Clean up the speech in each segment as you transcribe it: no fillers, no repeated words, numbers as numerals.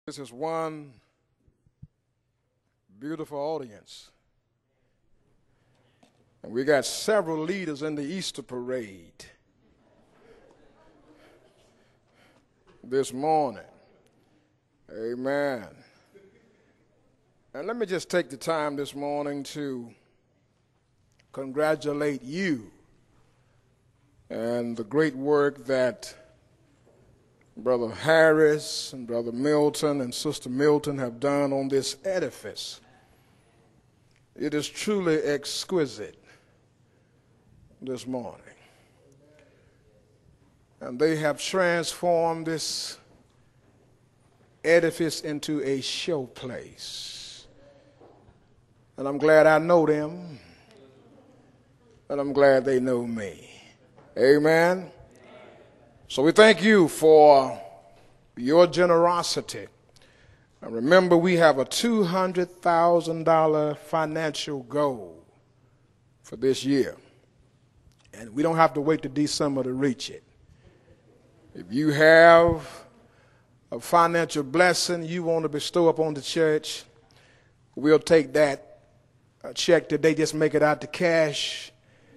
This is one beautiful audience. And we got several leaders in the Easter parade this morning. Amen. And let me just take the time this morning to congratulate you and the great work that Brother Harris and Brother Milton and Sister Milton have done on this edifice. It is truly exquisite this morning. And they have transformed this edifice into a showplace. And I'm glad I know them, and I'm glad they know me. Amen. So we thank you for your generosity. And remember, we have a $200,000 financial goal for this year. And we don't have to wait to December to reach it. If you have a financial blessing you want to bestow upon the church, we'll take that check today, just make it out to cash.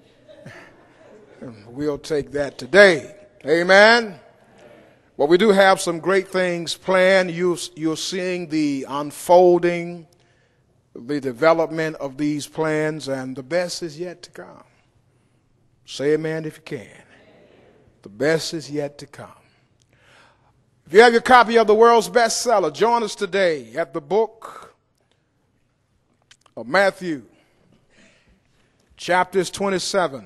And we'll take that today. Amen. Well, we do have some great things planned. You're seeing the unfolding, the development of these plans, and the best is yet to come. Say amen if you can. The best is yet to come. If you have your copy of the world's bestseller, join us today at the book of Matthew, chapters 27.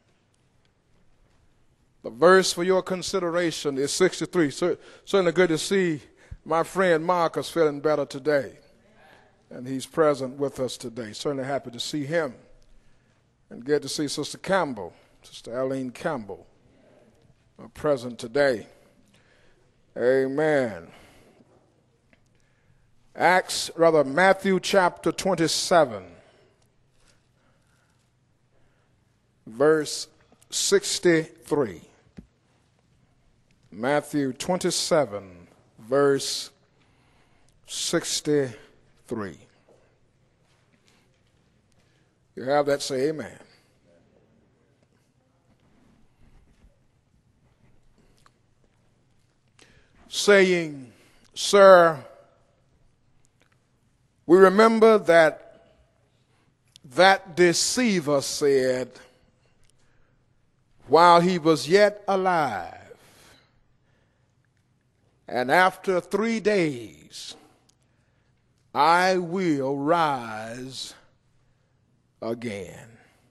The verse for your consideration is 63. Certainly good to see my friend Marcus feeling better today. And he's present with us today. Certainly happy to see him. And good to see Sister Campbell, Sister Eileen Campbell, present today. Amen. Matthew chapter 27, verse 63. Matthew 27, verse 63. You have that, say amen. Saying, Sir, we remember that deceiver said, while he was yet alive, and after 3 days, I will rise again.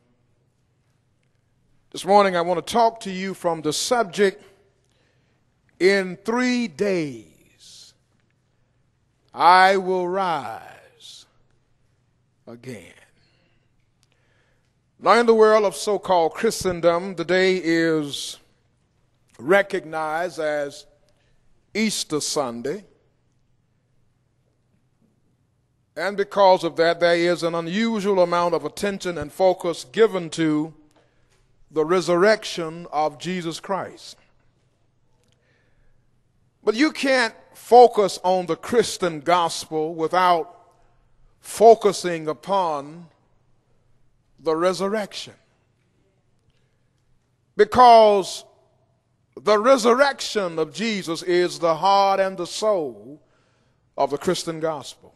This morning, I want to talk to you from the subject, in 3 days, I will rise again. Now, in the world of so-called Christendom, the day is recognized as Easter Sunday. And because of that, there is an unusual amount of attention and focus given to the resurrection of Jesus Christ. But you can't focus on the Christian gospel without focusing upon the resurrection. Because the resurrection of Jesus is the heart and the soul of the Christian gospel.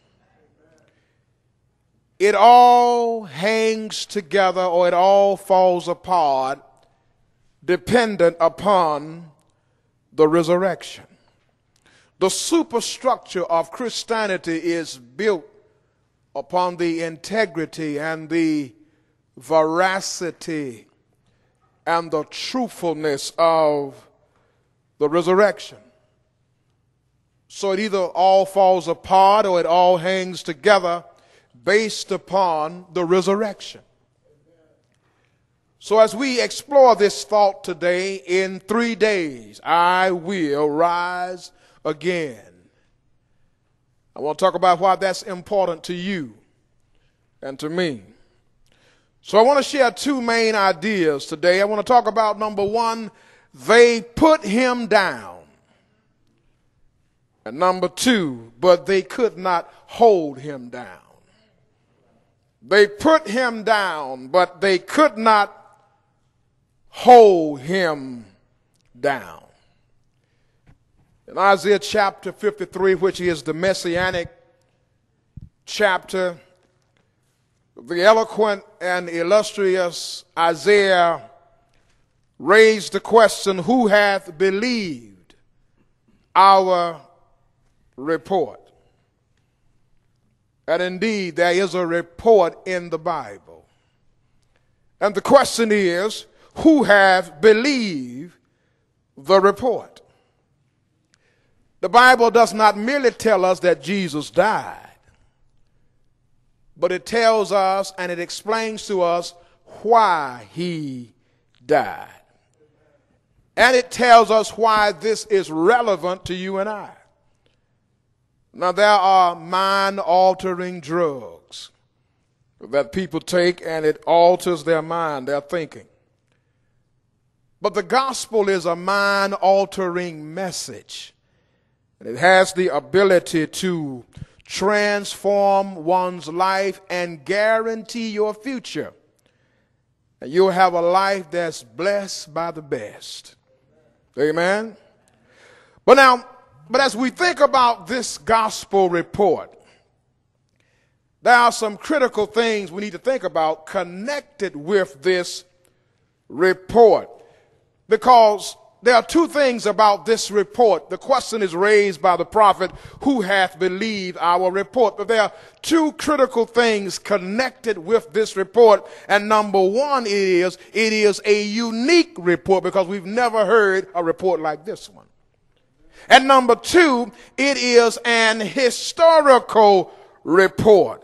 It all hangs together, or it all falls apart dependent upon the resurrection. The superstructure of Christianity is built upon the integrity and the veracity and the truthfulness of the resurrection. So it either all falls apart or it all hangs together based upon the resurrection. So as we explore this thought today, in 3 days, I will rise again. I want to talk about why that's important to you and to me. So I want to share two main ideas today. I want to talk about, number one, they put him down. And number two, but they could not hold him down. They put him down, but they could not hold him down. In Isaiah chapter 53, which is the messianic chapter, the eloquent and illustrious Isaiah raised the question, who hath believed our report? And indeed, there is a report in the Bible. And the question is, who have believed the report? The Bible does not merely tell us that Jesus died, but it tells us and it explains to us why he died. And it tells us why this is relevant to you and I. Now, there are mind-altering drugs that people take, and it alters their mind, their thinking. But the gospel is a mind-altering message. And it has the ability to transform one's life and guarantee your future. And you'll have a life that's blessed by the best. Amen? But as we think about this gospel report, there are some critical things we need to think about connected with this report. Because there are two things about this report. The question is raised by the prophet, who hath believed our report? But there are two critical things connected with this report. And number one is, it is a unique report because we've never heard a report like this one. And number two, it is an historical report.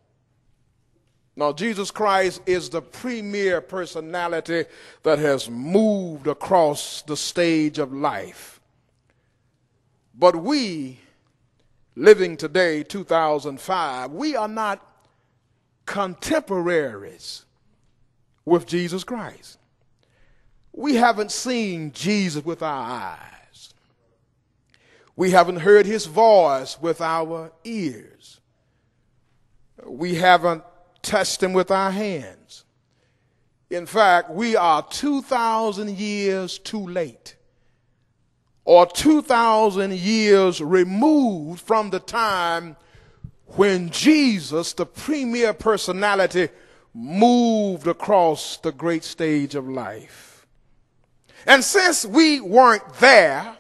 Now, Jesus Christ is the premier personality that has moved across the stage of life. But we, living today, 2005, we are not contemporaries with Jesus Christ. We haven't seen Jesus with our eyes. We haven't heard his voice with our ears. We haven't touched him with our hands. In fact, we are 2,000 years too late, or 2,000 years removed from the time when Jesus, the premier personality, moved across the great stage of life. And since we weren't there,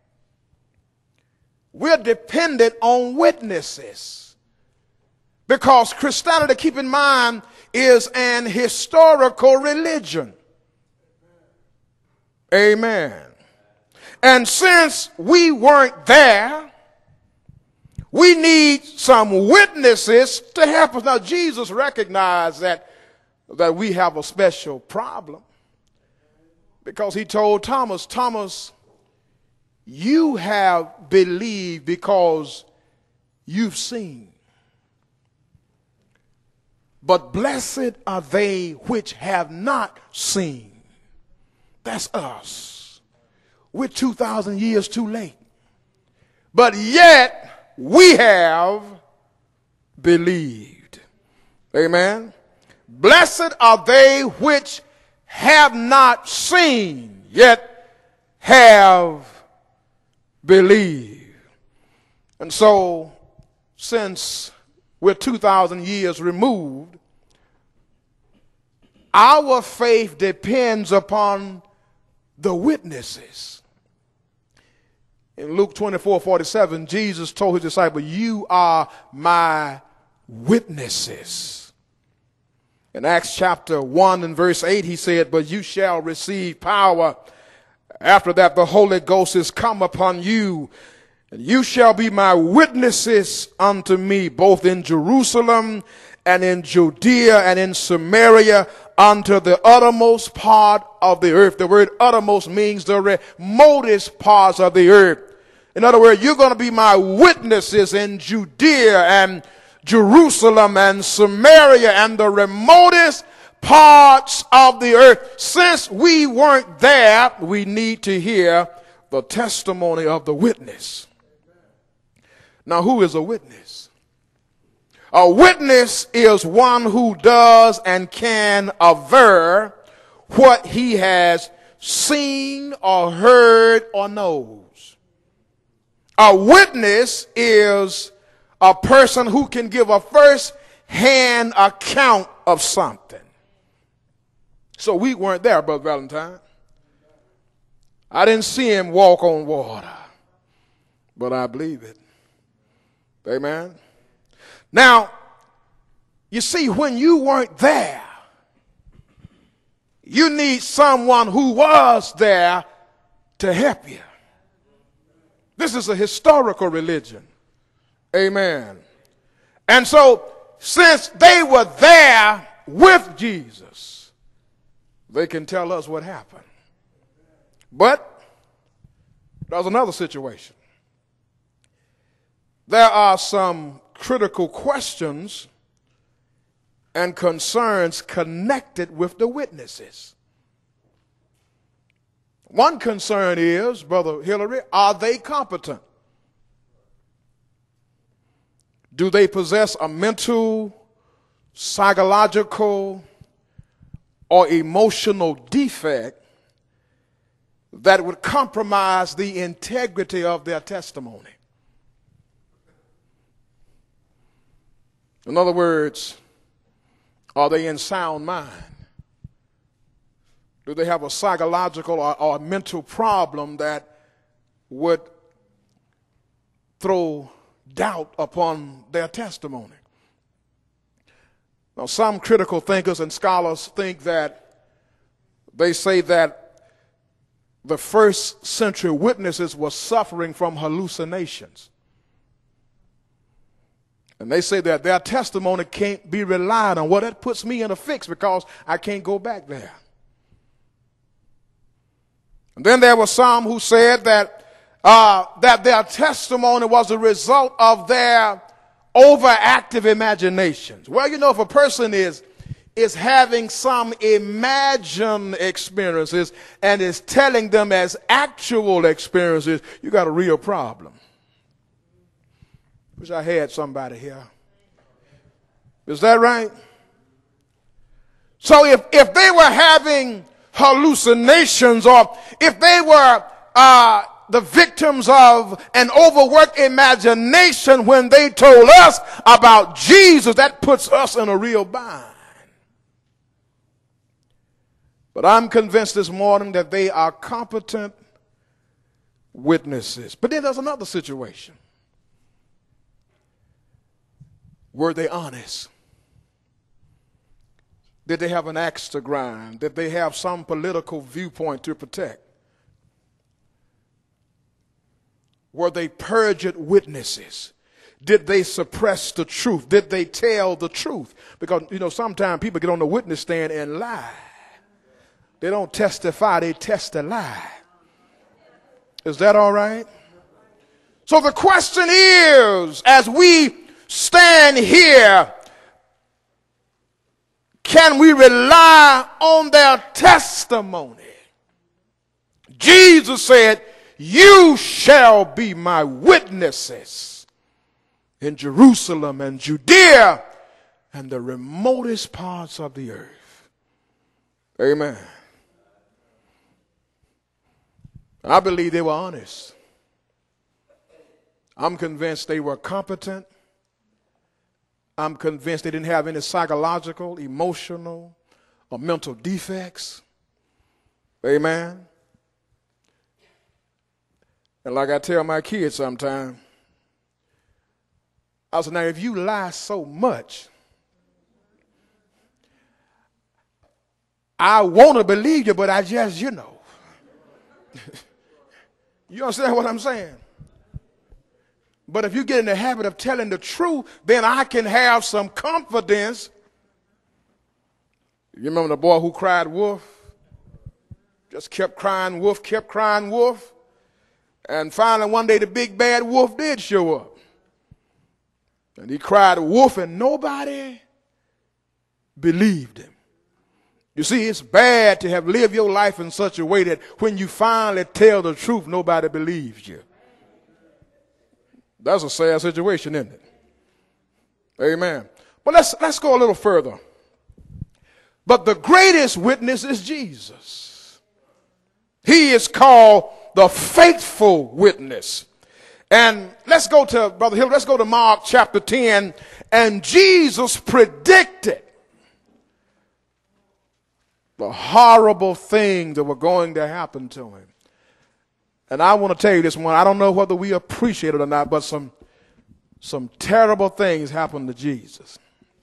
we're dependent on witnesses. Because Christianity, keep in mind, is an historical religion. Amen. And since we weren't there, we need some witnesses to help us. Now, Jesus recognized that we have a special problem. Because he told Thomas, Thomas, you have believed because you've seen. But blessed are they which have not seen. That's us. We're 2,000 years too late. But yet we have believed. Amen. Blessed are they which have not seen, yet have believed. And so, since we're 2,000 years removed, our faith depends upon the witnesses. In Luke 24:47, Jesus told his disciples, you are my witnesses. In Acts chapter 1 and verse 8, he said, but you shall receive power. After that, the Holy Ghost is come upon you, and you shall be my witnesses unto me, both in Jerusalem and in Judea and in Samaria, unto the uttermost part of the earth. The word uttermost means the remotest parts of the earth. In other words, you're going to be my witnesses in Judea and Jerusalem and Samaria and the remotest parts of the earth. Since we weren't there, we need to hear the testimony of the witness. Now, who is a witness? A witness is one who does and can aver what he has seen or heard or knows. A witness is a person who can give a first-hand account of something. So we weren't there, Brother Valentine. I didn't see him walk on water, but I believe it. Amen. Now, you see, when you weren't there, you need someone who was there to help you. This is a historical religion. Amen. And so, since they were there with Jesus, they can tell us what happened. But there's another situation. There are some critical questions and concerns connected with the witnesses. One concern is, Brother Hillary, are they competent? Do they possess a mental, psychological, or emotional defect that would compromise the integrity of their testimony? In other words, are they in sound mind? Do they have a psychological or a mental problem that would throw doubt upon their testimony? Now, some critical thinkers and scholars think that they say that the first century witnesses were suffering from hallucinations. And they say that their testimony can't be relied on. Well, that puts me in a fix because I can't go back there. And then there were some who said that their testimony was a result of their overactive imaginations. Well, you know, if a person is having some imagined experiences and is telling them as actual experiences, you got a real problem. Wish I had somebody here. Is that right? So if they were having hallucinations, or if they were the victims of an overworked imagination when they told us about Jesus, that puts us in a real bind. But I'm convinced this morning that they are competent witnesses. But then there's another situation. Were they honest? Did they have an axe to grind? Did they have some political viewpoint to protect? Were they perjured witnesses? Did they suppress the truth? Did they tell the truth? Because, you know, sometimes people get on the witness stand and lie. They don't testify, they test a lie. Is that all right? So the question is, as we stand here, can we rely on their testimony? Jesus said, "You shall be my witnesses in Jerusalem and Judea and the remotest parts of the earth." Amen. I believe they were honest. I'm convinced they were competent. I'm convinced they didn't have any psychological, emotional, or mental defects. Amen. And like I tell my kids sometimes, I said, now if you lie so much, I want to believe you, but I just, you know. You understand what I'm saying? But if you get in the habit of telling the truth, then I can have some confidence. You remember the boy who cried wolf? Just kept crying wolf, kept crying wolf. And finally one day the big bad wolf did show up. And he cried wolf and nobody believed him. You see, it's bad to have lived your life in such a way that when you finally tell the truth, nobody believes you. That's a sad situation, isn't it? Amen. But let's go a little further. But the greatest witness is Jesus. He is called the faithful witness. And let's go to, Brother Hill, let's go to Mark chapter 10. And Jesus predicted the horrible things that were going to happen to him. And I want to tell you this one. I don't know whether we appreciate it or not, but some terrible things happened to Jesus.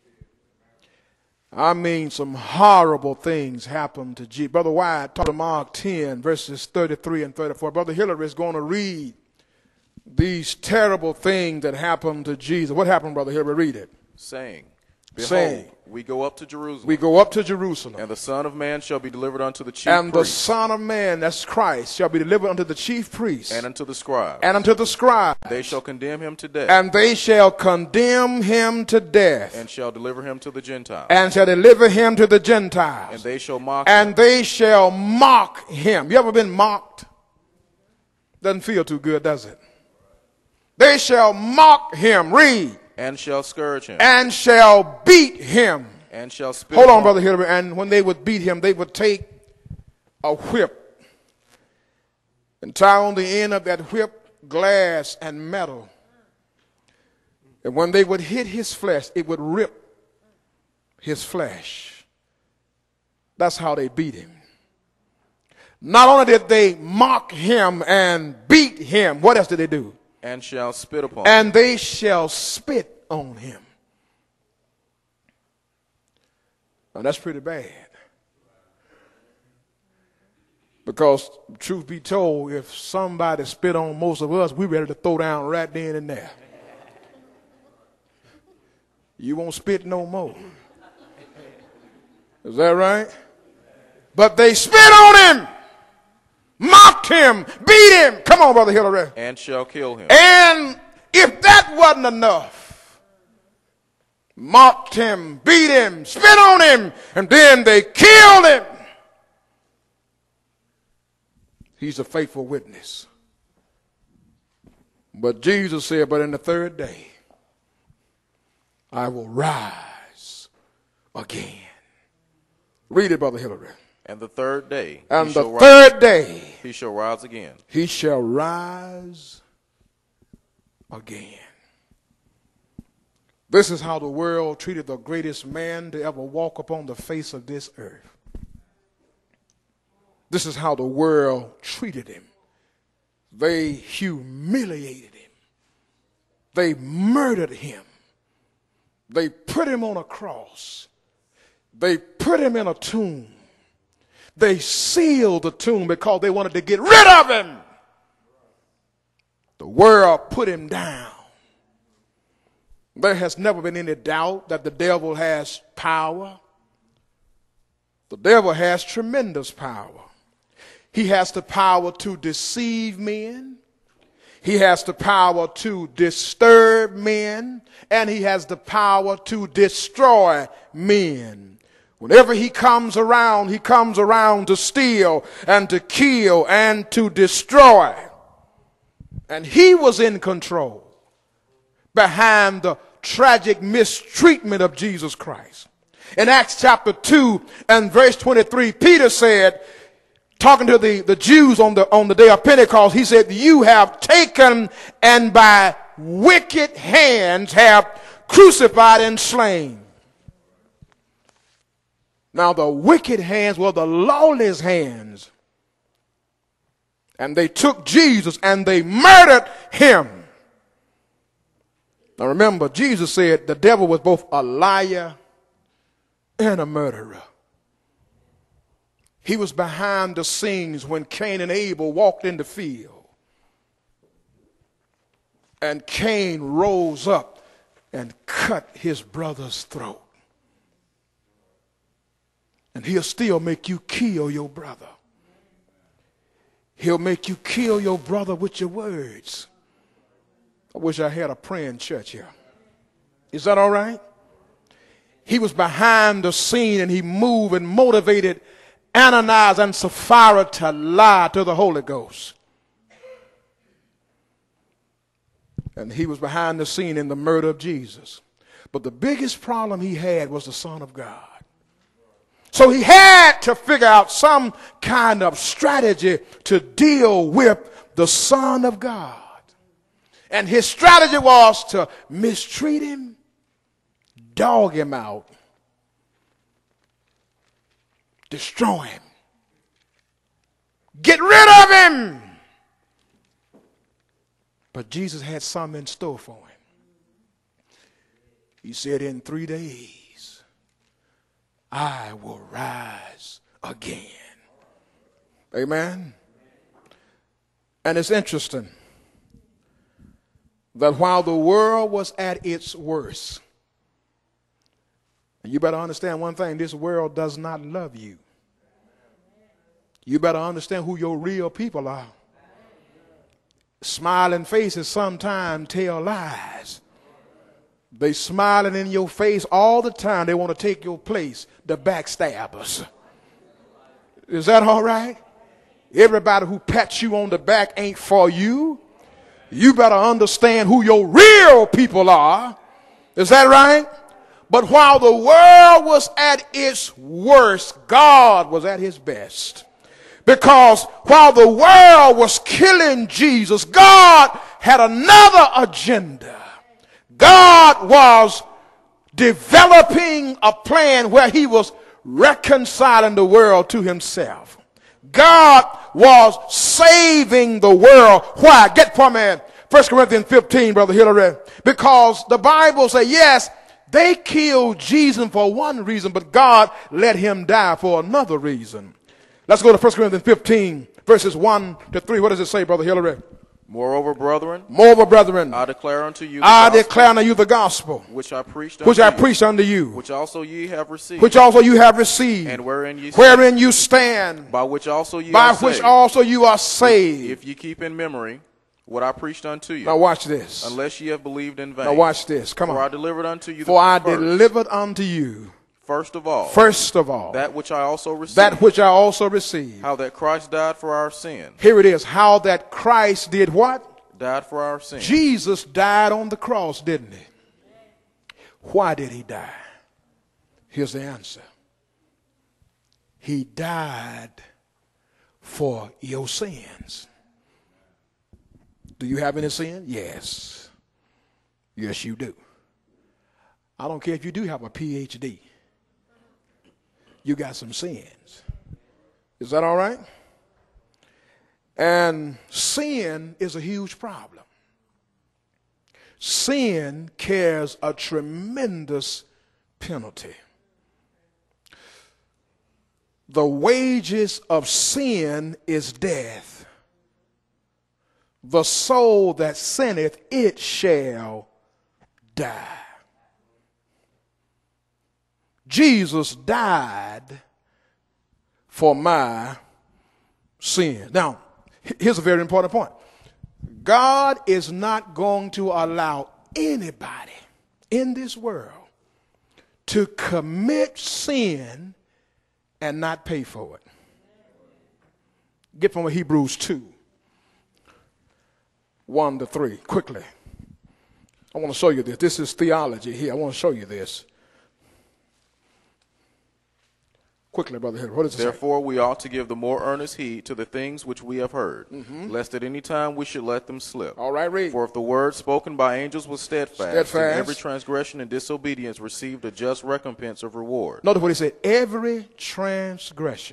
I mean, some horrible things happened to Jesus. Brother Wyatt talked to Mark 10, verses 33 and 34. Brother Hillary is going to read these terrible things that happened to Jesus. What happened, Brother Hillary? Read it. Saying, Behold, we go up to Jerusalem. We go up to Jerusalem. And the Son of Man shall be delivered unto the chief And priests. the Son of Man, that's Christ, shall be delivered unto the chief priests. And unto the scribes. And unto the scribes. They shall condemn him to death. And they shall condemn him to death. And shall deliver him to the Gentiles. And shall deliver him to the Gentiles. And they shall mock And him. they shall mock him. You ever been mocked? Doesn't feel too good, does it? They shall mock him. Read. And shall scourge him. And shall beat him. And shall spit Hold on, upon Brother Hillary. And when they would beat him, they would take a whip and tie on the end of that whip glass and metal. And when they would hit his flesh, it would rip his flesh. That's how they beat him. Not only did they mock him and beat him, what else did they do? And shall spit upon him. And they shall spit on him. Now that's pretty bad. Because truth be told, if somebody spit on most of us, we're ready to throw down right then and there. You won't spit no more. Is that right? But they spit on him, mocked him, beat him. Come on, Brother Hillary. And shall kill him. And if that wasn't enough, mocked him, beat him, spit on him, and then they killed him. He's a faithful witness. But Jesus said, but in the third day, I will rise again. Read it, Brother Hillary. And the third day. And the third day. He shall rise again. He shall rise again. This is how the world treated the greatest man to ever walk upon the face of this earth. This is how the world treated him. They humiliated him. They murdered him. They put him on a cross. They put him in a tomb. They sealed the tomb because they wanted to get rid of him. The world put him down. There has never been any doubt that the devil has power. The devil has tremendous power. He has the power to deceive men. He has the power to disturb men. And he has the power to destroy men. Whenever he comes around to steal and to kill and to destroy. And he was in control behind the tragic mistreatment of Jesus Christ. In Acts chapter 2 and verse 23, Peter said, talking to the Jews on the day of Pentecost, he said, you have taken and by wicked hands have crucified and slain. Now the wicked hands were the lawless hands. And they took Jesus and they murdered him. Now remember, Jesus said the devil was both a liar and a murderer. He was behind the scenes when Cain and Abel walked in the field. And Cain rose up and cut his brother's throat. And he'll still make you kill your brother. He'll make you kill your brother with your words. I wish I had a praying church here. Is that all right? He was behind the scene and he moved and motivated Ananias and Sapphira to lie to the Holy Ghost. And he was behind the scene in the murder of Jesus. But the biggest problem he had was the Son of God. So he had to figure out some kind of strategy to deal with the Son of God. And his strategy was to mistreat him, dog him out, destroy him, get rid of him. But Jesus had something in store for him. He said, in 3 days, I will rise again. Amen. And it's interesting that while the world was at its worst, and you better understand one thing, this world does not love you. You better understand who your real people are. Smiling faces sometimes tell lies. They smiling in your face all the time. They want to take your place, the backstabbers. Is that all right? Everybody who pats you on the back ain't for you. You better understand who your real people are. Is that right? But while the world was at its worst, God was at his best. Because while the world was killing Jesus, God had another agenda. God was developing a plan where he was reconciling the world to himself. God was saving the world. Why? Get from me 1 Corinthians 15, Brother Hillary. Because the Bible says, yes, they killed Jesus for one reason, but God let him die for another reason. Let's go to 1 Corinthians 15, verses 1 to 3. What does it say, Brother Hillary? Moreover, brethren, I declare unto you the gospel which I preached unto you, which also ye have received, and wherein you stand, by which also you are saved. If ye keep in memory what I preached unto you. Now watch this. Unless ye have believed in vain. Now watch this. Come on. For I delivered unto you first of all, that which I also received. How that Christ died for our sin. Here it is. How that Christ did what? Died for our sin. Jesus died on the cross, didn't he? Why did he die? Here's the answer. He died for your sins. Do you have any sin? Yes. Yes, you do. I don't care if you do have a PhD. You got some sins. Is that all right? And sin is a huge problem. Sin carries a tremendous penalty. The wages of sin is death. The soul that sinneth, it shall die. Jesus died for my sin. Now, here's a very important point. God is not going to allow anybody in this world to commit sin and not pay for it. Get from Hebrews 2, 1 to 3, quickly. I want to show you this. This is theology here. I want to show you this. Quickly, Brother Hill. What does it say? Therefore, we ought to give the more earnest heed to the things which we have heard, lest at any time we should let them slip. All right, read. For if the word spoken by angels was steadfast, and every transgression and disobedience received a just recompense of reward. Notice what he said. Every transgression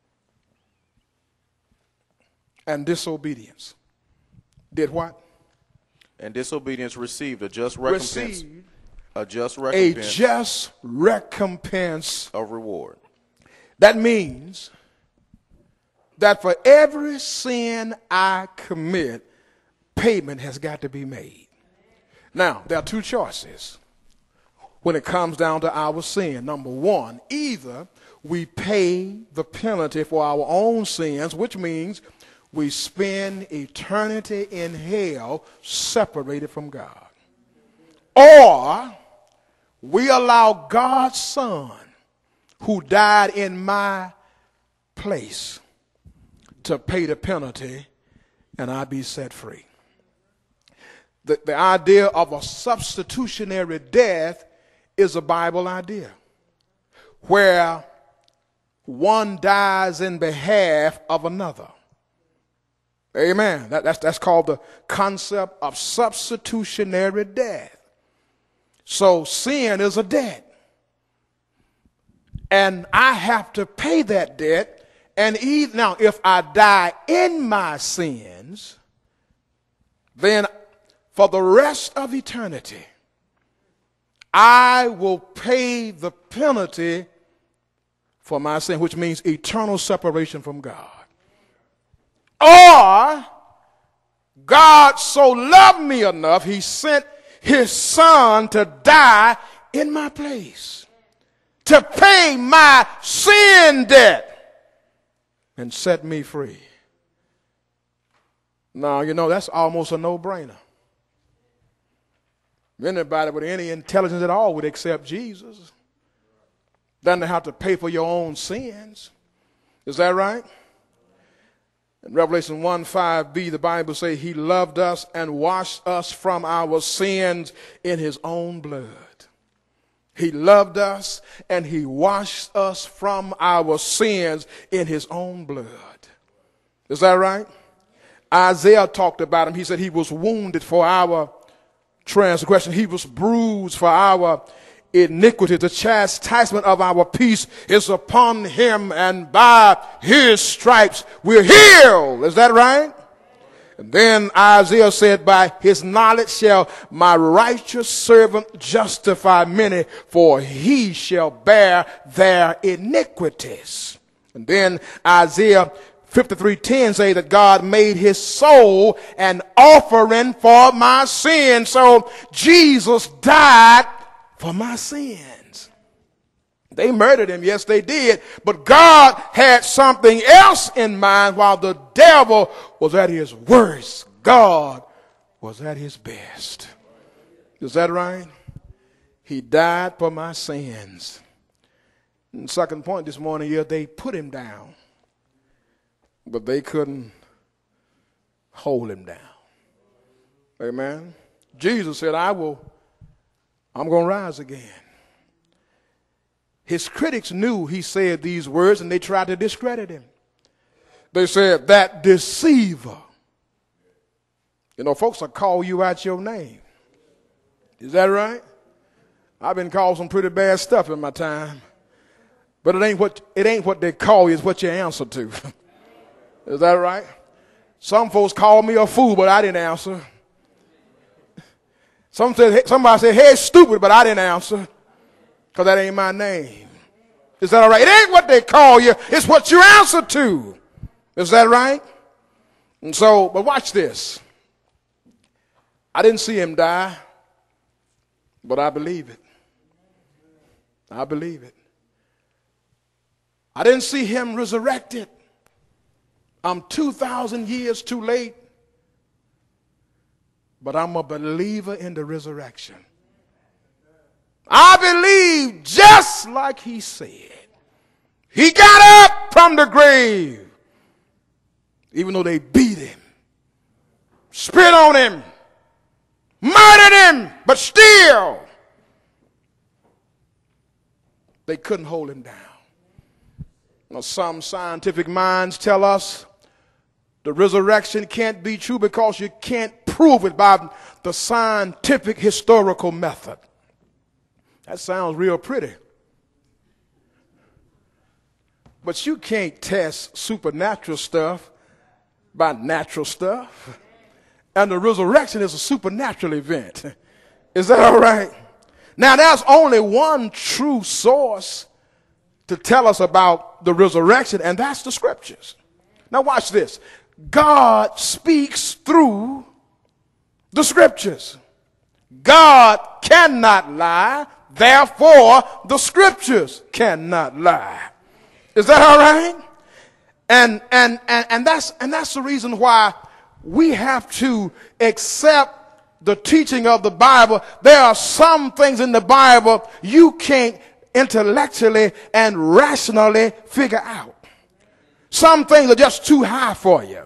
and disobedience did what? And disobedience received a just recompense. A just recompense of reward. That means that for every sin I commit, payment has got to be made. Now, there are two choices when it comes down to our sin. Number one, either we pay the penalty for our own sins, which means we spend eternity in hell separated from God. Or we allow God's Son, who died in my place, to pay the penalty and I be set free. The idea of a substitutionary death is a Bible idea, where one dies in behalf of another. Amen. That's called the concept of substitutionary death. So sin is a debt. And I have to pay that debt. And now, if I die in my sins, then for the rest of eternity, I will pay the penalty for my sin, which means eternal separation from God. Or, God so loved me enough, he sent his son to die in my place, to pay my sin debt and set me free. Now, that's almost a no-brainer. Anybody with any intelligence at all would accept Jesus. Doesn't have to pay for your own sins. Is that right? In Revelation 1:5b, the Bible says he loved us and washed us from our sins in his own blood. He loved us and he washed us from our sins in his own blood. Is that right? Isaiah talked about him. He said he was wounded for our transgression. He was bruised for our iniquity. The chastisement of our peace is upon him, and by his stripes we're healed. Is that right? And then Isaiah said, by his knowledge shall my righteous servant justify many, for he shall bear their iniquities. And then Isaiah 53:10 say that God made his soul an offering for my sins. So Jesus died for my sins. They murdered him, yes they did, but God had something else in mind. While the devil was at his worst, God was at his best. Is that right? He died for my sins. And the second point this morning is they put him down, but they couldn't hold him down. Amen. Jesus said, I'm going to rise again. His critics knew he said these words, and they tried to discredit him. They said, that deceiver. Folks will call you out your name. Is that right? I've been called some pretty bad stuff in my time. But it ain't what they call you, it's what you answer to. Is that right? Some folks called me a fool, but I didn't answer. Somebody said, hey, stupid, but I didn't answer, because that ain't my name. Is that all right? It ain't what they call you, it's what you answer to. Is that right? And so, but watch this. I didn't see him die, but I believe it. I believe it. I didn't see him resurrected. I'm 2,000 years too late, but I'm a believer in the resurrection. I believe just like he said. He got up from the grave, even though they beat him, spit on him, murdered him, but still they couldn't hold him down. Now, some scientific minds tell us the resurrection can't be true because you can't prove it by the scientific historical method. That sounds real pretty. But you can't test supernatural stuff by natural stuff. And the resurrection is a supernatural event. Is that all right? Now, there's only one true source to tell us about the resurrection, and that's the scriptures. Now, watch this. God speaks through the scriptures. God cannot lie, therefore the scriptures cannot lie. Is that all right? And that's the reason why we have to accept the teaching of the Bible. There are some things in the Bible you can't intellectually and rationally figure out. Some things are just too high for you.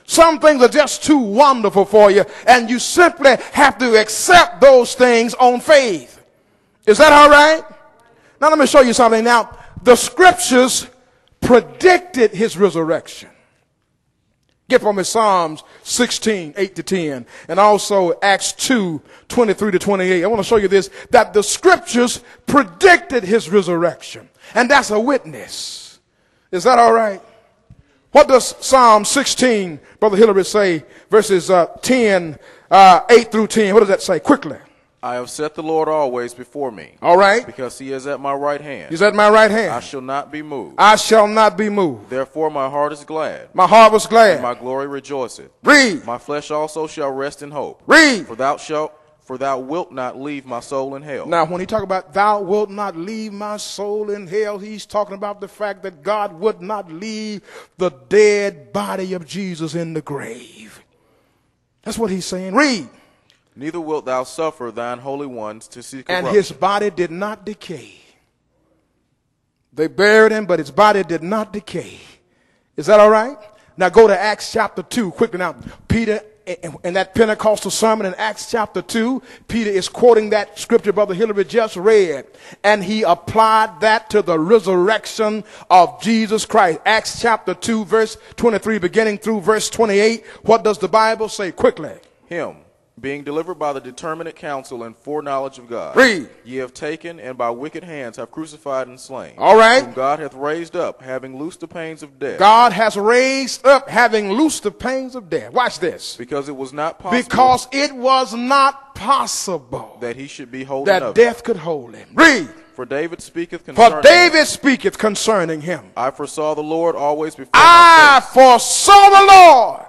Some things are just too wonderful for you, and you simply have to accept those things on faith. Is that all right? Now let me show you something. Now, the scriptures predicted his resurrection. Get from me Psalms 16, 8 to 10, and also Acts 2, 23 to 28. I want to show you this, that the scriptures predicted his resurrection. And that's a witness. Is that all right? What does Psalm 16, Brother Hillary, say? Verses 8 through 10. What does that say? Quickly. I have set the Lord always before me. All right. Because he is at my right hand. He's at my right hand. I shall not be moved. I shall not be moved. Therefore my heart is glad. My heart was glad. And my glory rejoiceth. Read. My flesh also shall rest in hope. Read. For thou wilt not leave my soul in hell. Now, when he talk about thou wilt not leave my soul in hell, he's talking about the fact that God would not leave the dead body of Jesus in the grave. That's what he's saying. Read. Neither wilt thou suffer thine holy ones to see corruption. And his body did not decay. They buried him, but his body did not decay. Is that all right? Now go to Acts chapter 2 quickly. Now, Peter, in that Pentecostal sermon in Acts chapter 2, Peter is quoting that scripture Brother Hillary just read, and he applied that to the resurrection of Jesus Christ. Acts chapter 2, verse 23, beginning through verse 28. What does the Bible say? Quickly. Him, being delivered by the determinate counsel and foreknowledge of God. Read. Ye have taken, and by wicked hands have crucified and slain. All right. Whom God hath raised up, having loosed the pains of death. God has raised up, having loosed the pains of death. Watch this. Because it was not possible. Because it was not possible that he should be holden that of death could hold him. Read. For David speaketh concerning For David speaketh concerning him. I foresaw the Lord always before I foresaw the Lord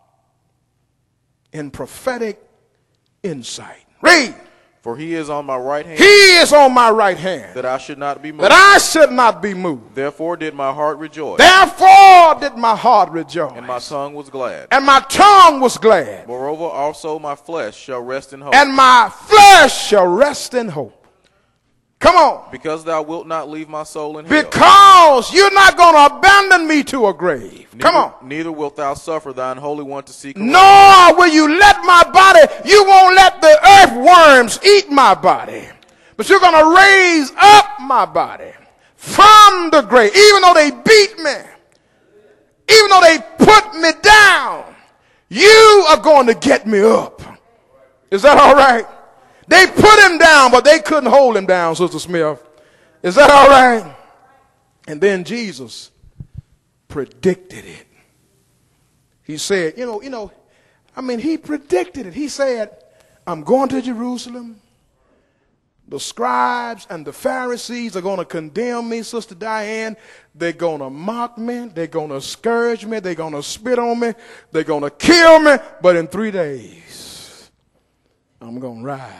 in prophetic insight. Read. For he is on my right hand. He is on my right hand. That I should not be moved. That I should not be moved. Therefore did my heart rejoice. Therefore did my heart rejoice. And my tongue was glad. And my tongue was glad. Moreover also my flesh shall rest in hope. And my flesh shall rest in hope. Come on. Because thou wilt not leave my soul in hell. Because you're not going to abandon me to a grave. Come on. Neither wilt thou suffer thine holy one to see corruption. Nor will you let my body, you won't let the earthworms eat my body. But you're going to raise up my body from the grave. Even though they beat me, even though they put me down, you are going to get me up. Is that all right? They put him down, but they couldn't hold him down, Sister Smith. Is that all right? And then Jesus predicted it. He said, he predicted it. He said, I'm going to Jerusalem. The scribes and the Pharisees are going to condemn me, Sister Diane. They're going to mock me. They're going to scourge me. They're going to spit on me. They're going to kill me. But in 3 days, I'm going to rise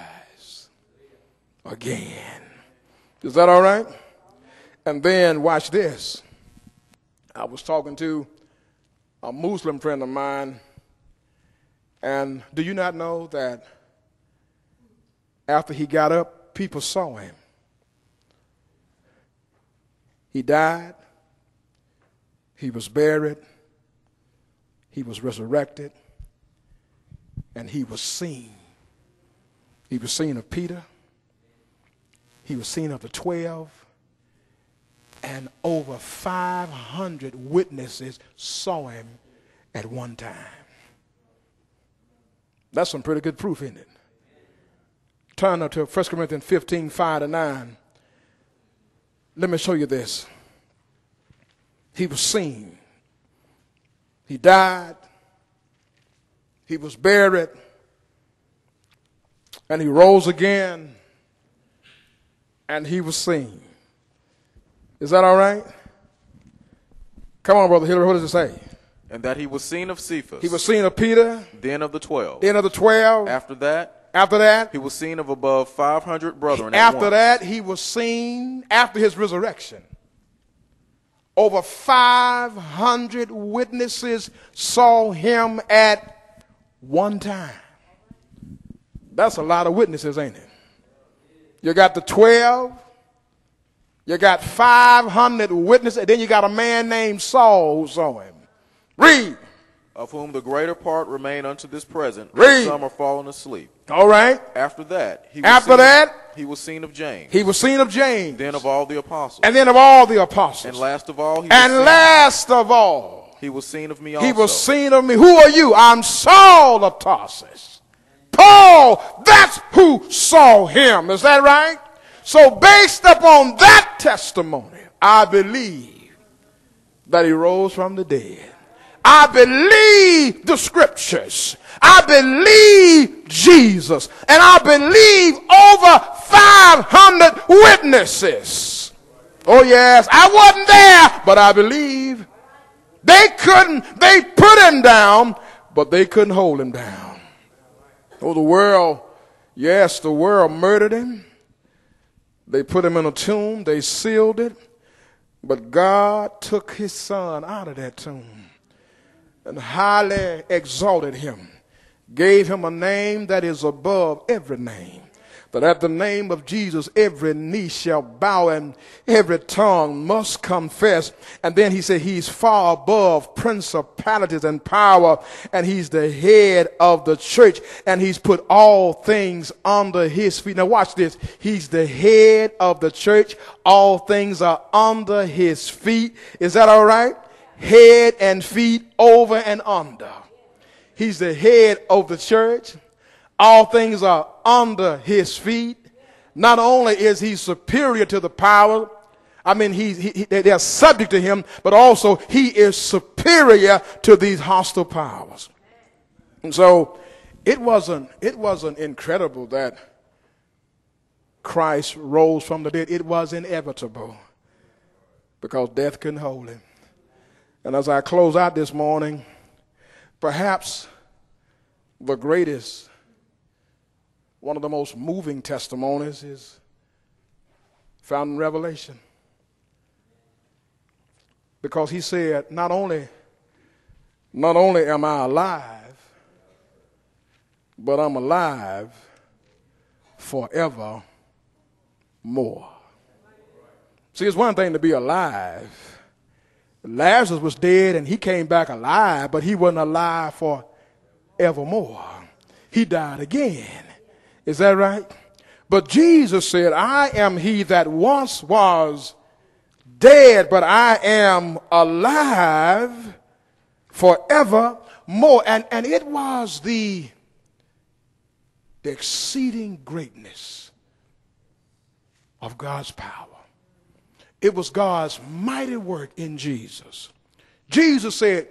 again. Is that all right? And then watch this. I was talking to a Muslim friend of mine, and do you not know that after he got up, people saw him? He died, he was buried, he was resurrected, and he was seen. He was seen of Peter. He was seen of the 12, and over 500 witnesses saw him at one time. That's some pretty good proof, isn't it? Turn up to 1 Corinthians 15, 5 to 9. Let me show you this. He was seen. He died. He was buried. And he rose again. And he was seen. Is that all right? Come on, Brother Hillary, what does it say? And that he was seen of Cephas. He was seen of Peter. Then of the 12. Then of the 12. After that, he was seen of above 500 brethren After that, he was seen after his resurrection. Over 500 witnesses saw him at one time. That's a lot of witnesses, ain't it? You got the 12, you got 500 witnesses, and then you got a man named Saul who saw him. Read. of whom the greater part remain unto this present, Read. and some are fallen asleep. All right. After that, he was seen of James. He was seen of James. Then of all the apostles. And then of all the apostles. And last of all, he was seen of me also. He was seen of me. Who are you? I'm Saul of Tarsus. Paul, that's who saw him. Is that right? So based upon that testimony, I believe that he rose from the dead. I believe the scriptures. I believe Jesus. And I believe over 500 witnesses. Oh yes, I wasn't there, but I believe. They put him down, but they couldn't hold him down. Oh, the world murdered him. They put him in a tomb. They sealed it. But God took his son out of that tomb and highly exalted him, gave him a name that is above every name, that at the name of Jesus every knee shall bow and every tongue must confess. And then he said he's far above principalities and power, and he's the head of the church, and he's put all things under his feet. Now watch this. He's the head of the church. All things are under his feet. Is that all right? Head and feet, over and under. He's the head of the church. All things are under his feet. Not only is he superior to the power, they're subject to him, but also he is superior to these hostile powers. And so it wasn't incredible that Christ rose from the dead. It was inevitable because death couldn't hold him. And as I close out this morning, perhaps the greatest, one of the most moving testimonies is found in Revelation. Because he said, not only am I alive, but I'm alive forevermore. See, it's one thing to be alive. Lazarus was dead and he came back alive, but he wasn't alive forevermore. He died again. Is that right? But Jesus said, I am he that once was dead, but I am alive forevermore. And it was the exceeding greatness of God's power. It was God's mighty work in Jesus. Jesus said,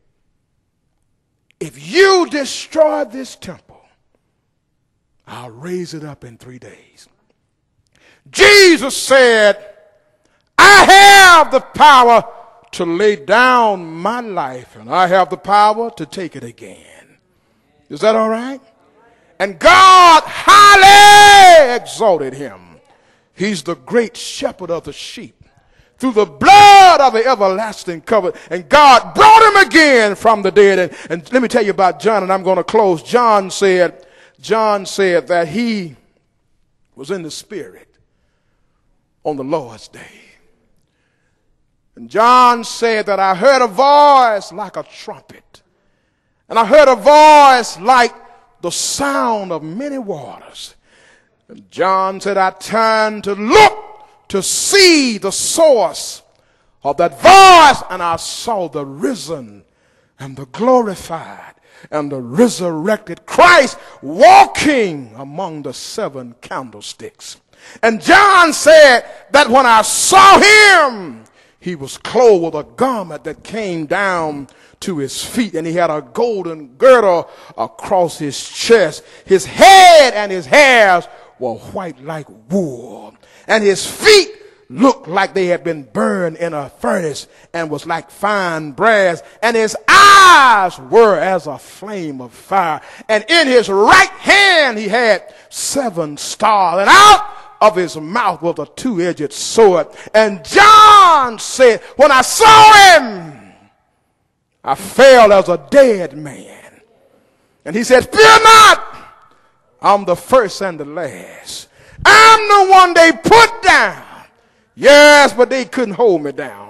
if you destroy this temple, I'll raise it up in 3 days. Jesus said, I have the power to lay down my life, and I have the power to take it again. Is that all right? And God highly exalted him. He's the great shepherd of the sheep. Through the blood of the everlasting covenant. And God brought him again from the dead. And let me tell you about John, and I'm going to close. John said that he was in the Spirit on the Lord's day. And John said that I heard a voice like a trumpet. And I heard a voice like the sound of many waters. And John said, I turned to look to see the source of that voice, and I saw the risen and the glorified and the resurrected Christ walking among the 7 candlesticks. And John said that when I saw him, he was clothed with a garment that came down to his feet, and he had a golden girdle across his chest. His head and his hairs were white like wool, and his feet looked like they had been burned in a furnace and was like fine brass, and his eyes were as a flame of fire, and in his right hand he had 7 stars, and out of his mouth was a 2-edged sword. And John said, when I saw him, I fell as a dead man. And he said, fear not, I'm the first and the last. I'm the one they put down. Yes, but they couldn't hold me down.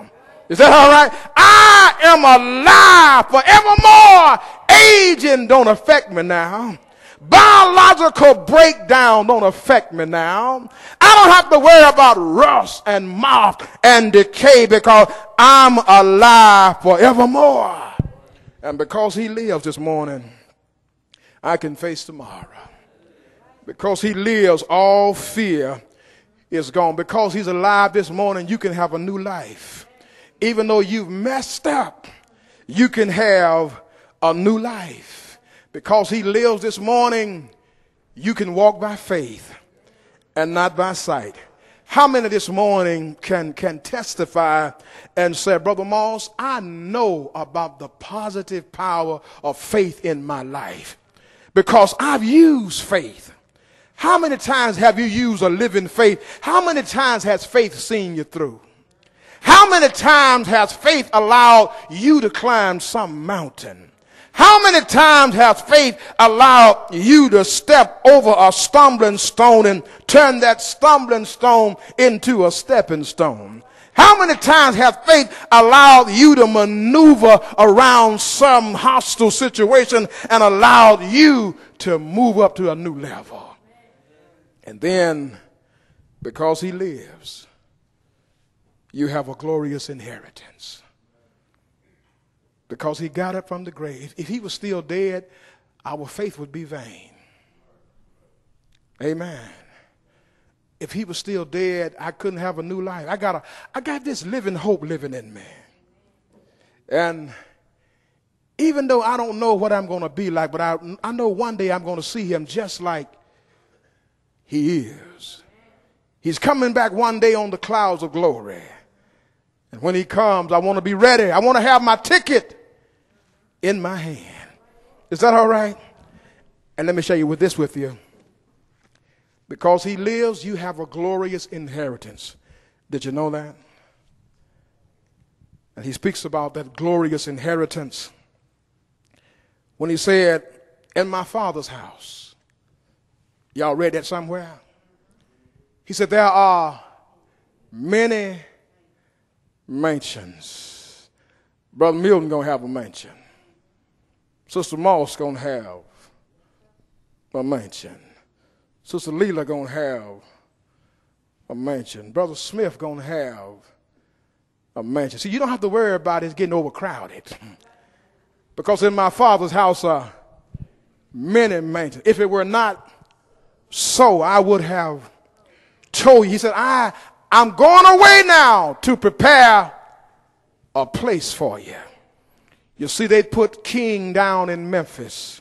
Is that all right? I am alive forevermore. Aging don't affect me now. Biological breakdown don't affect me now. I don't have to worry about rust and moth and decay because I'm alive forevermore. And because he lives this morning, I can face tomorrow. Because he lives, all fear is gone. Because he's alive this morning, you can have a new life. Even though you've messed up, you can have a new life. Because he lives this morning, you can walk by faith and not by sight. How many this morning can testify and say, Brother Moss, I know about the positive power of faith in my life because I've used faith. How many times have you used a living faith? How many times has faith seen you through? How many times has faith allowed you to climb some mountain? How many times has faith allowed you to step over a stumbling stone and turn that stumbling stone into a stepping stone? How many times has faith allowed you to maneuver around some hostile situation and allowed you to move up to a new level? And then, because he lives, you have a glorious inheritance. Because he got up from the grave. If he was still dead, our faith would be vain. Amen. If he was still dead, I couldn't have a new life. I got this living hope living in me. And even though I don't know what I'm going to be like, but I know one day I'm going to see him just like he is. He's coming back one day on the clouds of glory. And when he comes, I want to be ready. I want to have my ticket in my hand. Is that all right? And let me share with you. Because he lives, you have a glorious inheritance. Did you know that? And he speaks about that glorious inheritance when he said, in my Father's house. Y'all read that somewhere? He said, there are many mansions. Brother Milton gonna have a mansion. Sister Moss gonna have a mansion. Sister Leela gonna have a mansion. Brother Smith gonna have a mansion. See, you don't have to worry about it getting overcrowded. Because in my Father's house are many mansions. If it were not so, I would have told you. He said, I'm going away now to prepare a place for you. You see, they put King down in Memphis,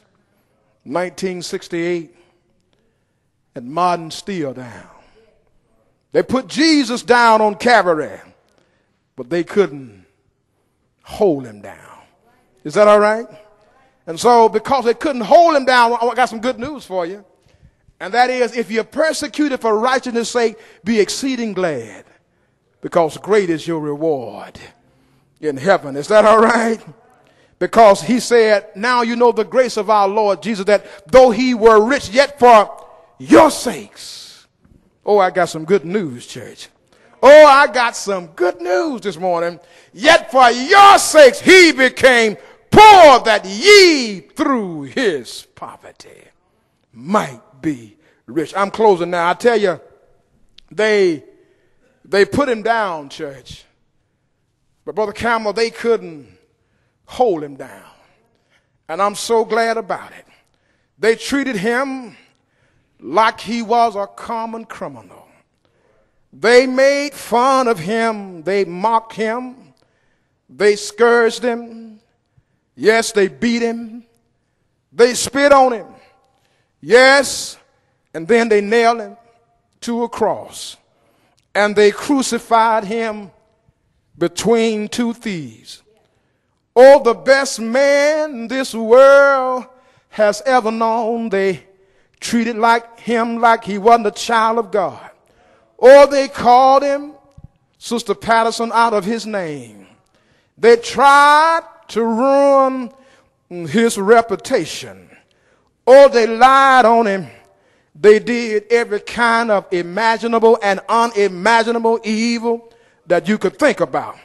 1968, and Martin Steele down. They put Jesus down on Calvary, but they couldn't hold him down. Is that all right? And so, because they couldn't hold him down, I got some good news for you. And that is, if you're persecuted for righteousness' sake, be exceeding glad, because great is your reward in heaven. Is that all right? Because he said, now you know the grace of our Lord Jesus, that though he were rich, yet for your sakes. Oh, I got some good news, church. Oh, I got some good news this morning. Yet for your sakes he became poor, that ye through his poverty might be rich. I'm closing now. I tell you, they put him down, church. But Brother Campbell, they couldn't hold him down. And I'm so glad about it. They treated him like he was a common criminal. They made fun of him. They mocked him. They scourged him. Yes, they beat him. They spit on him. Yes, and then they nailed him to a cross. And they crucified him between two thieves. Oh, the best man this world has ever known. They treated him like he wasn't a child of God. Or they called him, Sister Patterson, out of his name. They tried to ruin his reputation. Or they lied on him. They did every kind of imaginable and unimaginable evil that you could think about.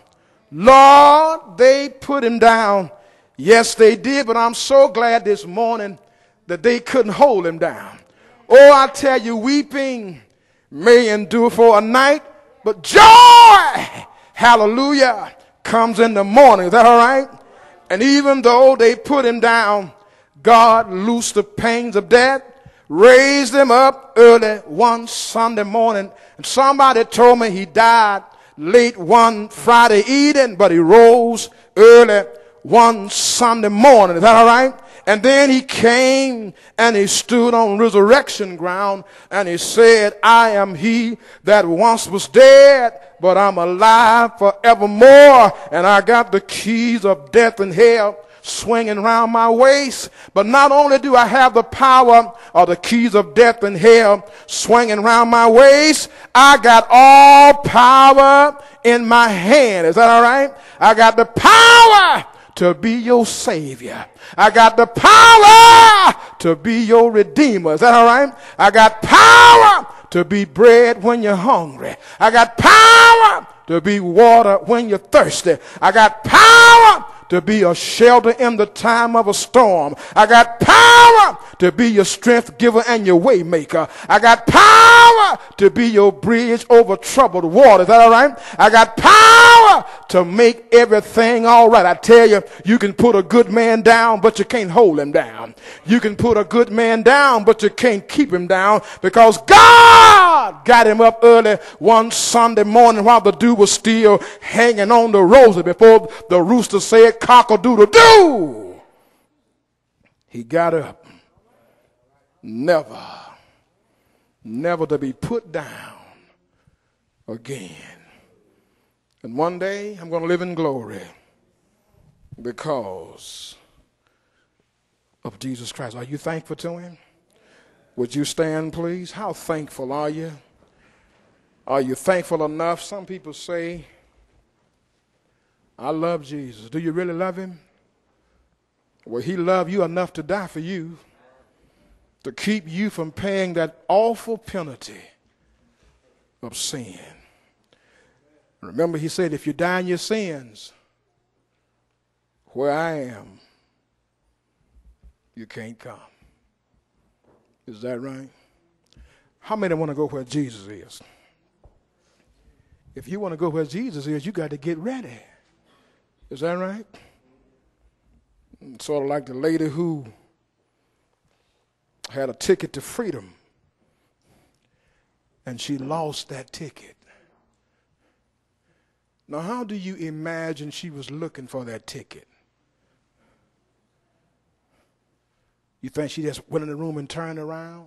Lord, they put him down. Yes, they did, but I'm so glad this morning that they couldn't hold him down. Oh, I tell you, weeping may endure for a night, but joy, hallelujah, comes in the morning. Is that all right? And even though they put him down, God loosed the pains of death, raised him up early one Sunday morning. And somebody told me he died late one Friday evening, but he rose early one Sunday morning. Is that all right? And then he came and he stood on resurrection ground and he said, I am he that once was dead, but I'm alive forevermore. And I got the keys of death and hell swinging around my waist. But not only do I have the power or the keys of death and hell swinging around my waist, I got all power in my hand. Is that all right? I got the power to be your Savior. I got the power to be your Redeemer. Is that all right? I got power to be bread when you're hungry. I got power to be water when you're thirsty. I got power to be a shelter in the time of a storm. I got power to be your strength giver and your way maker. I got power to be your bridge over troubled water. Is that all right? I got power to make everything all right. I tell you, you can put a good man down, but you can't hold him down. You can put a good man down, but you can't keep him down, because God got him up early one Sunday morning while the dew was still hanging on the roses before the rooster said cock-a-doodle-doo. He got up, never to be put down again. And one day I'm going to live in glory because of Jesus Christ. Are you thankful to him? Would you stand, please? How thankful are you? Are you thankful enough? Some people say, I love Jesus. Do you really love him? Well, he loved you enough to die for you, to keep you from paying that awful penalty of sin. Remember, he said, if you die in your sins, where I am, you can't come. Is that right? How many want to go where Jesus is? If you want to go where Jesus is, you got to get ready. Is that right? Sort of like the lady who had a ticket to freedom and she lost that ticket. Now, how do you imagine she was looking for that ticket? You think she just went in the room and turned around?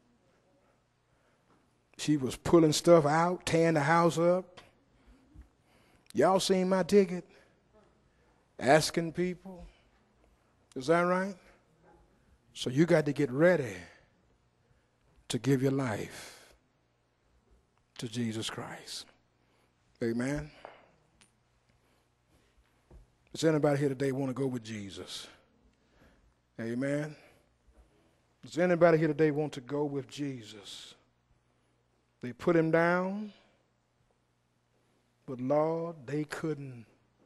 She was pulling stuff out, tearing the house up. Y'all seen my ticket? Asking people. Is that right? So you got to get ready to give your life to Jesus Christ. Amen. Does anybody here today want to go with Jesus? Amen. Does anybody here today want to go with Jesus? They put him down, but Lord, they couldn't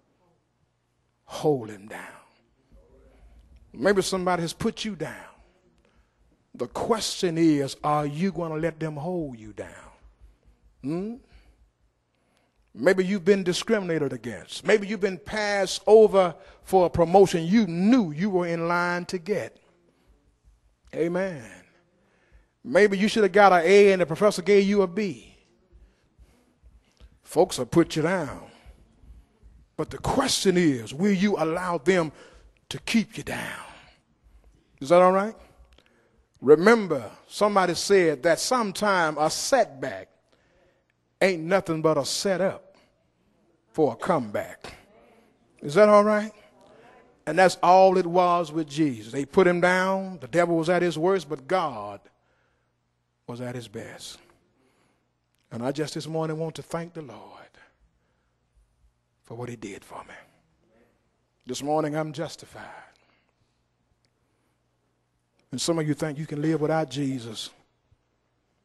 hold him down. Maybe somebody has put you down. The question is, are you going to let them hold you down? Maybe you've been discriminated against. Maybe you've been passed over for a promotion you knew you were in line to get. Amen. Maybe you should have got an A and the professor gave you a B. Folks have put you down. But the question is, will you allow them to keep you down? Is that all right? Remember, somebody said that sometime a setback ain't nothing but a setup for a comeback. Is that all right? And that's all it was with Jesus. They put him down. The devil was at his worst, but God was at his best. And I just this morning want to thank the Lord for what he did for me. This morning I'm justified. And some of you think you can live without Jesus.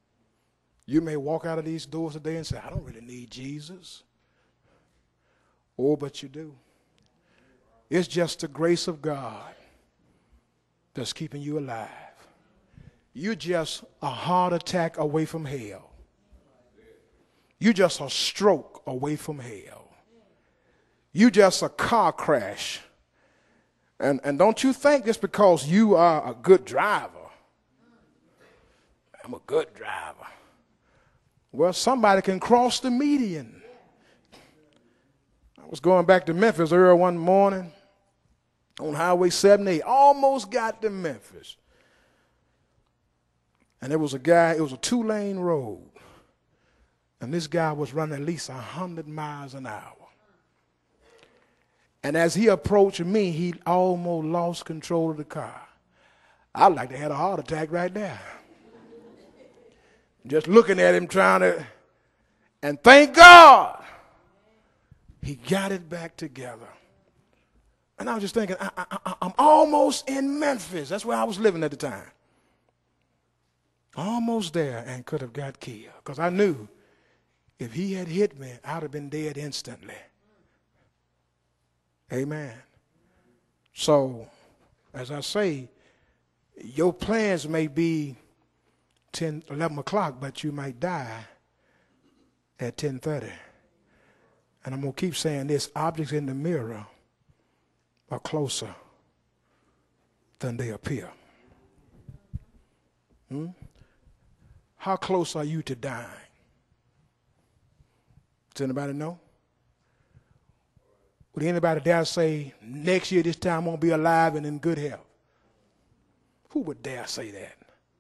You may walk out of these doors today and say, I don't really need Jesus. Oh, but you do. It's just the grace of God that's keeping you alive. You're just a heart attack away from hell. You're just a stroke away from hell. You're just a car crash. And don't you think just because you are a good driver, I'm a good driver. Well, somebody can cross the median. I was going back to Memphis early one morning on Highway 78. Almost got to Memphis. And there was a guy, it was a 2-lane road. And this guy was running at least 100 miles an hour. And as he approached me, he almost lost control of the car. I'd like to have a heart attack right there. Just looking at him trying to, and thank God, he got it back together. And I was just thinking, I'm almost in Memphis. That's where I was living at the time. Almost there and could have got killed. Because I knew if he had hit me, I'd have been dead instantly. Amen. So, as I say, your plans may be 10, 11 o'clock, but you might die at 10:30. And I'm going to keep saying this, objects in the mirror are closer than they appear. How close are you to dying? Does anybody know? Would anybody dare say, next year this time I'm going to be alive and in good health? Who would dare say that?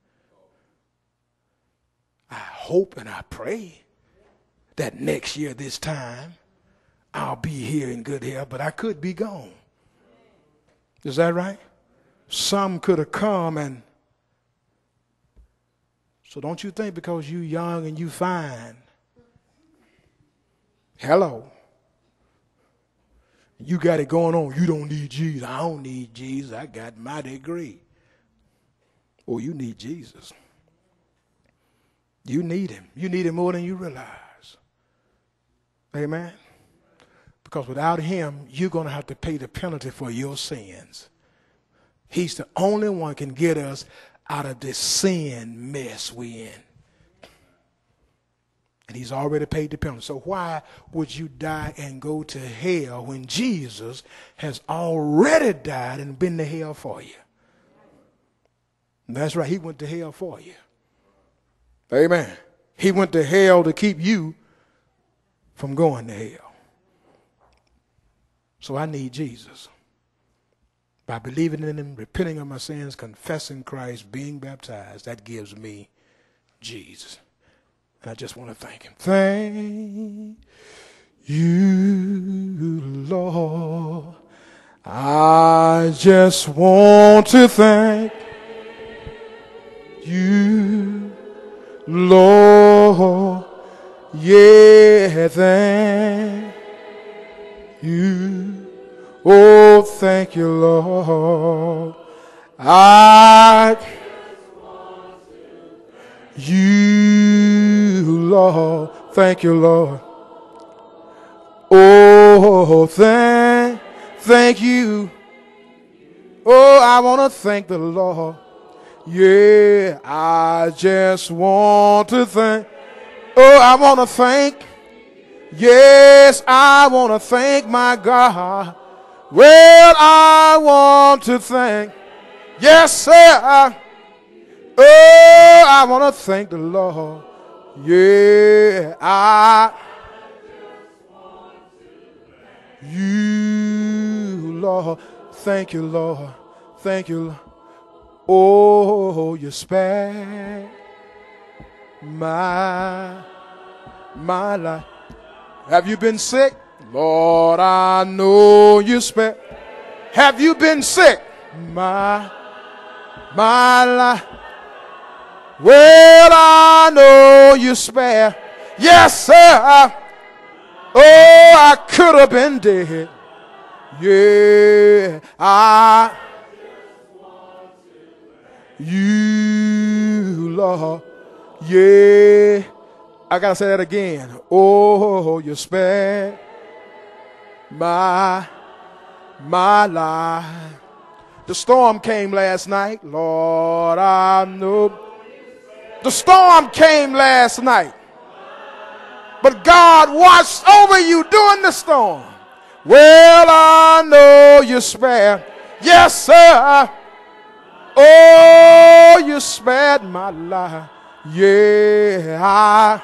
I hope and I pray that next year this time I'll be here in good health, but I could be gone. Is that right? Some could have come and so don't you think because you young and you fine, hello, you got it going on, you don't need Jesus. I don't need Jesus. I got my degree. Oh, you need Jesus. You need him. You need him more than you realize. Amen? Because without him, you're going to have to pay the penalty for your sins. He's the only one can get us out of this sin mess we in. And he's already paid the penalty. So why would you die and go to hell when Jesus has already died and been to hell for you? And that's right, he went to hell for you. Amen. He went to hell to keep you from going to hell. So I need Jesus. By believing in him, repenting of my sins, confessing Christ, being baptized, that gives me Jesus. And I just want to thank him. Thank you, Lord. I just want to thank you, Lord. Yeah, thank you. Oh, thank you, Lord. You, Lord. Thank you, Lord. Oh, thank you. Oh, I want to thank the Lord. Yeah, I just want to thank. Oh, I want to thank. Yes, I want to thank my God. Well, I want to thank. Yes, sir. Oh, I want to thank the Lord. Yeah, you, Lord. Thank you, Lord. Thank you, Lord. Oh, you spared my life. Have you been sick? Lord, I know you spared. Have you been sick? My life. Well, I know you spare. Yes, sir. Oh, I could have been dead. Yeah, you, Lord. Yeah. I got to say that again. Oh, you spare my life. The storm came last night. Lord, I know. The storm came last night. But God watched over you during the storm. Well, I know you spared. Yes, sir. Oh, you spared my life. Yeah,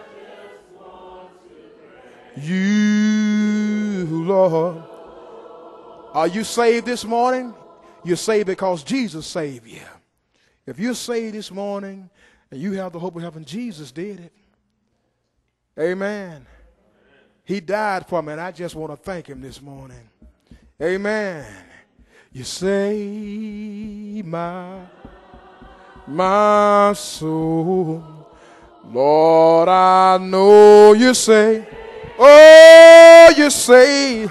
you, Lord. Are you saved this morning? You're saved because Jesus saved you. If you're saved this morning and you have the hope of heaven, Jesus did it. Amen. He died for me, and I just want to thank him this morning. Amen. You saved my soul. Lord, I know you say, oh, you say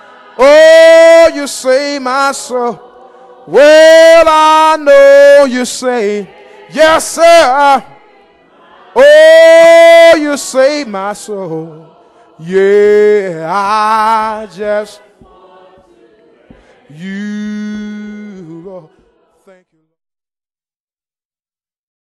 my soul. Well, I know you say, yes, sir. Oh, you say my soul. Yeah, I just, you, Lord. Thank you, Lord.